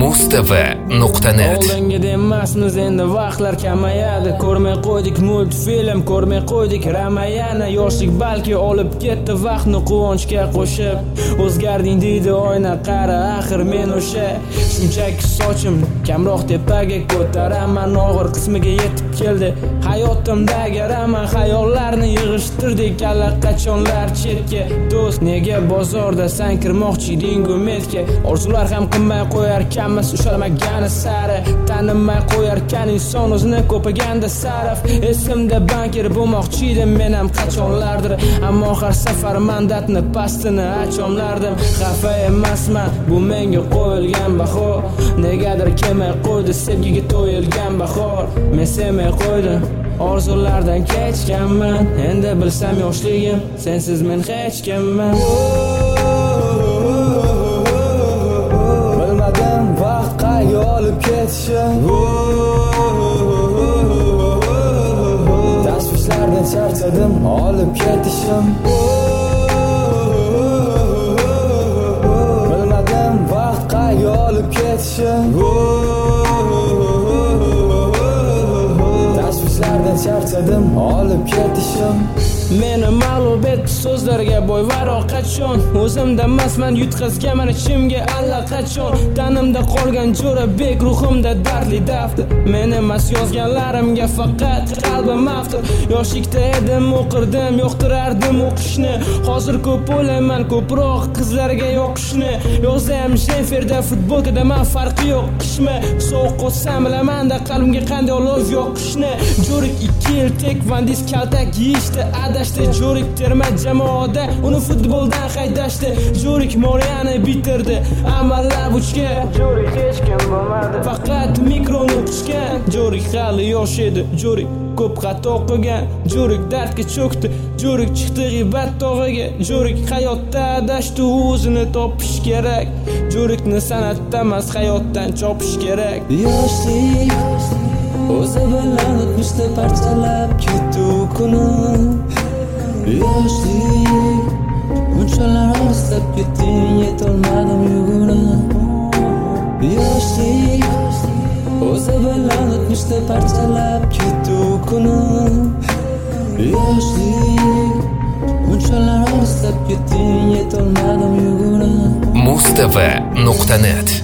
mustv.net. Oldinga emasmiz, endi vaqtlar kamayadi. Ko'rmay qo'ydik multfilm, ko'rmay qo'ydik Ramayana. Yoshlik balki olib ketdi vaqtni quvonchga qo'shib. O'zgarding deydi oyna, qara axir men o'sha. Shunchaki sochim kamroq tepaga ko'taraman, og'ir qismiga yetib keldi hayotimdagi raman. Xayollarni yig'ishtirdik allaqachonlar chetga. Do'st, nega bozorda san kirmoqchi eding umidga? Orzular ham qilmay qo'yarkanmiz ushalmagani sari, tanimay qo'yarkan inson o'zini ko'paganda sarf. Esimda bankir bo'lmoqchi edim men ham qachonlardir, ammo har safar mandatni pastini achomlardim. Xafa emasman, bu menga qo'yilgan baho. Negadir kelmay qo'ydi sevgiga to'yilgan bahor. Men sevmay qo'ydim, orzulardan kechganman. Endi bilsam yoshligim, sensiz men hech kimman. Bilmadim vaqt qayga olib ketishim. Tashvishlardan charchadim, olib ketishim. Bilmadim vaqt qayga olib ketishim. Tashvishlardan charchadim, olib ketishim. Meni mag'lub etdi so'zlarga bo'yvaro qachon. O'zimda emasman, yutqazganman ichimga allaqachon. Tanimda qolgan jo'ra bek, ruhimda dardli daftar. Men emas yozganlarimga faqat qalbim aftur. Yoshlikda edim, o'qirdim, yoqtirardim o'qishni. Hozir ko'p o'ylayman, ko'proq qizlarga yoqishni. Yozam Jenferda futbolkada men farqi yo'q qishmi. Sovuq qo'tsam bilaman-da qalbimga qanday olov yoqishni. Jo'rik 2 yil tekvandis kaltak yeyishdi. Jo'rik terma jamoada uni futboldan haydashdi. Jo'rik Moriyani bitirdi, amallar buchga. Jo'rik hech kim bo'lmadi, faqat mikroni tushgan. Jo'rik hali yosh edi, Jo'rik ko'p xato qilgan. Jo'rik dardga cho'kdi, Jo'rik chiqdi g'iybat tog'iga. Jo'rik hayotda adashdi, o'zini topish kerak. Jo'rikni san'atda emas, hayotdan chopish kerak. Yoshlik o'zi bilan o'tmishda parchalab ketdi kuni. Yoshlik bunchalar o'zlab ketding, yetolmadim yugurib. Yoshlik o'zi bilan o'tmishda parchalab ketdi kuni. Yoshlik bunchalar o'zlab ketding, yetolmadim yugurib. mustv.net